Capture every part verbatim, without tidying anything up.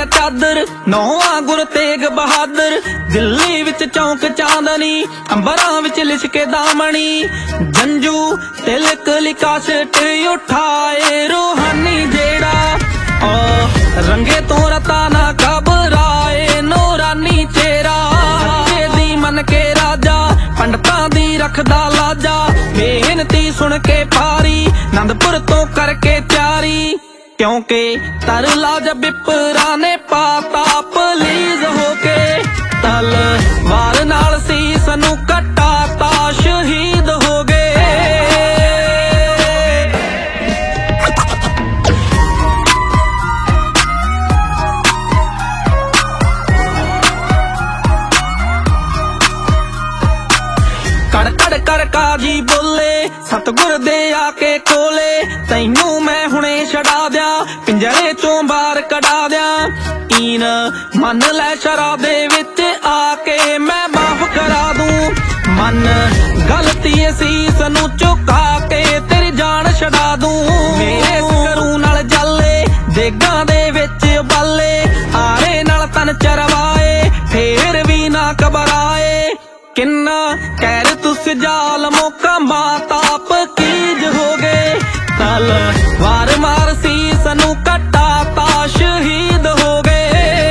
ਚਾਦਰ ਨੌਵਾਂ ਗੁਰ ਤੇਗ ਬਹਾਦਰ। ਦਿੱਲੀ ਵਿੱਚ ਚੌਂਕ ਚਾਂਦਨੀ ਅੰਬਰਾਂ ਵਿੱਚ ਲਿਸ਼ਕੇ ਦਾਮਣੀ। ਜੰਜੂ ਤਿਲਕ ਲਿਕਾਸ਼ਟ ਉਠਾਏ ਰੂਹਾਨੀ ਜਿਹੜਾ ਓ ਰੰਗੇ ਤੋਂ ਰਤਾ ਨਾ ਘਬਰਾਏ ਨੂਰਾਨੀ ਚਿਹਰਾ। ਸੱਚੇ ਦੀ ਮਨ ਕੇ ਰਾਜਾ ਪੰਡਤਾਂ ਦੀ ਰੱਖਦਾ ਲਾਜਾ। ਬੇਨਤੀ ਸੁਣ ਕੇ ਪਾਰੀ ਆਨੰਦਪੁਰ ਤੋਂ ਕਰਕੇ ਤਿਆਰੀ ਕਿਉਂਕਿ ਤਰਲਾ ਜਬ ਬਿਪਰਾ ਨੇ ਪਾਤਾ ਪਲੀਜ਼ ਹੋ ਕੇ। ਤਲਵਾਰ ਨਾਲ ਸੀਸ ਨੂੰ ਕਟਾਤਾ ਸ਼ਹੀਦ ਹੋ ਗਏ। ਕੜ ਕੜ ਕਰ ਕਾਜੀ ਬੋਲੇ ਸਤਗੁਰ ਦੇ ਆ ਕੇ ਕੋਲੇ। ਤੈਨੂੰ ਮੈਂ ਹੁਣੇ ਛਡਾ ਦਿਆਂ ਪਿੰਜਰੇ ਚੋਂ ਬਾਹਰ ਕਢਾ ਦਿਆਂ। ਈਨ ਮੰਨ ਲੈ ਸ਼ਰਾ ਦੇ ਵਿੱਚ ਆ ਕੇ ਮੈਂ ਮਾਫ ਕਰਾ ਦੂੰ। ਮਨ ਗਲਤੀ ਸੀਸ ਨੂੰ ਝੁਕਾ ਕੇ ਤੇਰੀ ਜਾਨ ਛਡਾ ਦੂੰ। ਮੇਰੇ ਕਰੂ ਨਾਲ ਜਾਲੇ ਦੇਗਾਂ ਦੇ ਵਿੱਚ ਉਬਾਲੇ ਆਰੇ ਨਾਲ ਤਨ ਚਰਵਾਏ ਫੇਰ ਵੀ ਨਾ ਘਬਰਾਏ। ਕਿੰਨਾ ਕਹਿਰ ਤੁਸ ਜ਼ਾਲਮੋਂ ਕਾ ਮਾਤਾਪ ਕੀਜ ਹੋ ਗਏ। ਤਲਵਾਰ ਮਾਰ ਸੀਸ ਨੂੰ ਕਟਾਤਾ ਸ਼ਹੀਦ ਹੋ ਗਏ।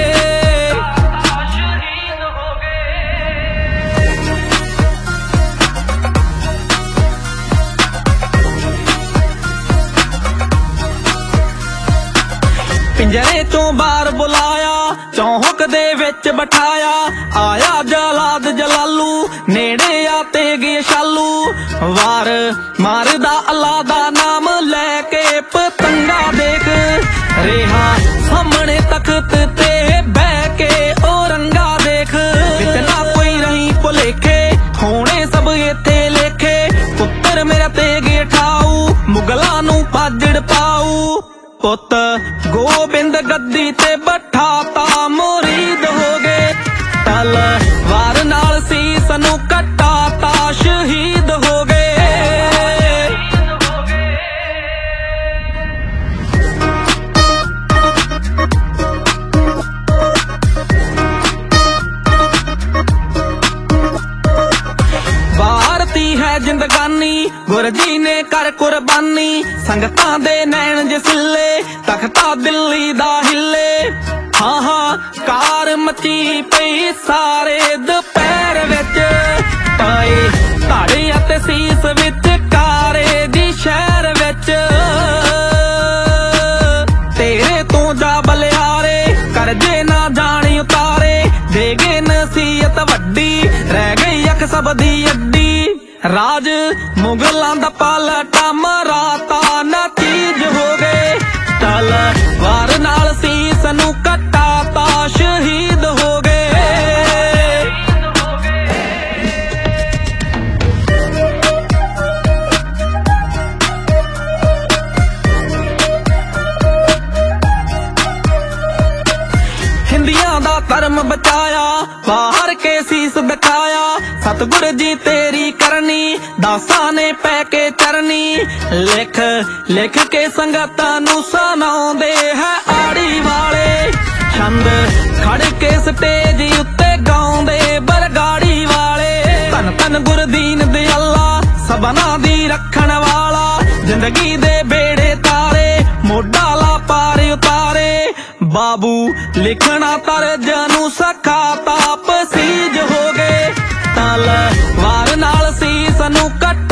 ਪਿੰਜਰੇ ਚੋਂ ਬਾਹਰ ਬੁਲਾਇਆ ਚੌਂਕ ਦੇ ਵਿੱਚ ਬਿਠਾਇਆ। ਆਇਆ ਜਲਾਦ ਜਲਾਲੂ ਨੇੜੇ ਆ ਤੇਗ ਸ਼ਾਲੂ। ਵਾਰ ਮਾਰਦਾ ਅੱਲਾ ਦਾ ਨਾਮ ਲੈ ਕੇ ਪਤੰਗਾ ਦੇਖ ਰਿਹਾ ਸਾਹਮਣੇ ਤਖਤ ਤੇ ਬਹਿ ਕੇ ਉਹ ਰੰਗਾ ਦੇਖ। ਵਿੱਚ ਨਾ ਕੋਈ ਰਹੀ ਭੁਲੇਖੇ ਹੋਣੇ ਸਭ ਇੱਥੇ ਲੇਖੇ। ਪੁੱਤਰ ਮੇਰਾ ਤੇਗ ਠਾਊ ਮੁਗਲਾਂ ਨੂੰ ਪਾਜੜ ਪਾਊ। ਪੁੱਤ ਗੋਬਿੰਦ ਗੱਦੀ ਤੇ ਬਿਠਾਤਾ ਮੁਰੀਦ ਹੋ ਗਏ। ਤਲਵਾਰ ਨਾਲ ਸੀਸ ਨੂੰ ਕਟਾਤਾ ਸ਼ਹੀਦ ਹੋ ਗਏ। ਭਾਰਤੀ ਹੈ ਜ਼ਿੰਦਗਾਨੀ ਗੁਰ ਜੀ ਨੇ ਕਰ ਕੁਰਬਾਨੀ। ਸੰਗਤਾਂ ਦੇ ਨੈਣ ਜਸਿੱਲੇ ਤਖਤਾ ਦਿੱਲੀ ਦਾ ਹਿੱਲੇ। ਹਾਂ ਹਾਂ ਕਾਰ ਮਚੀ ਪਈ ਸਾਰੇ ਦੁਪਹਿਰ ਵਿੱਚ ਪਏ ਧਾੜੇ ਅਤੇ ਸੀਸ ਵਿੱਚ ਕਾਰੇ ਦੀ ਸ਼ਹਿਰ ਵਿੱਚ। ਤੇਰੇ ਤੋਂ ਜਾ ਬਲਿਆਰੇ ਕਰਜੇ ਨਾ ਜਾਣੀ ਉਤਾਰੇ। ਦੇ ਗਏ ਨਸੀਹਤ ਵੱਡੀ ਰਹਿ ਗਈ ਅੱਖ ਸਭ ਦੀ ਅੱਡੀ। ਰਾਜ ਮੁਗਲਾਂ ਦਾ ਪਲਟਾ ਮਰਾਤਾ ਨਾ ਚੀਜ਼ ਹੋ ਗਏ। ਤਲਵਾਰ ਨਾਲ ਸੀਸ ਨੂੰ ਕਟਾਤਾ ਸ਼ਹੀਦ ਹੋ ਗਏ। ਹਿੰਦੀਆਂ ਦਾ ਧਰਮ ਬਚਾਇਆ ਬਾਹਰ ਕੇ ਸੀਸ ਦਿਖਾਇਆ। ਸਤਗੁਰ ਜੀ ਤੇਰੀ ਕਰਨੀ ਦਾਸਾਂ ਨੇ ਪੈ ਕੇ ਚਰਨੀ। ਲਿਖ ਲਿਖ ਕੇ ਸੰਗਤਾਂ ਨੂੰ ਸੁਣਾਉਂਦੇ ਹੈ ਆੜੀ ਵਾਲੇ। ਛੰਦ ਖੜ ਕੇ ਸਟੇਜ ਉੱਤੇ ਗਾਉਂਦੇ ਬਰਗਾੜੀ ਵਾਲੇ। ਧੰਨ ਧੰਨ ਗੁਰਦੀਨ ਦਿਆਲਾ ਸਭਨਾਂ ਦੀ ਰੱਖਣ ਵਾਲਾ। ਜ਼ਿੰਦਗੀ ਦੇ ਬੇੜੇ ਤਾਰੇ ਮੋਢਾ ਲਾ ਪਾਰ ਉਤਾਰੇ। ਬਾਬੂ ਲਿਖਣਾ ਤਰਜ ਨੂੰ ਸਖਾਤਾ ਪਸੀਜ ਹੋ ਗਏ। ਤਲਵਾਰ ਨਾਲ ਸੀਸ ਨੂੰ ਕੱਟ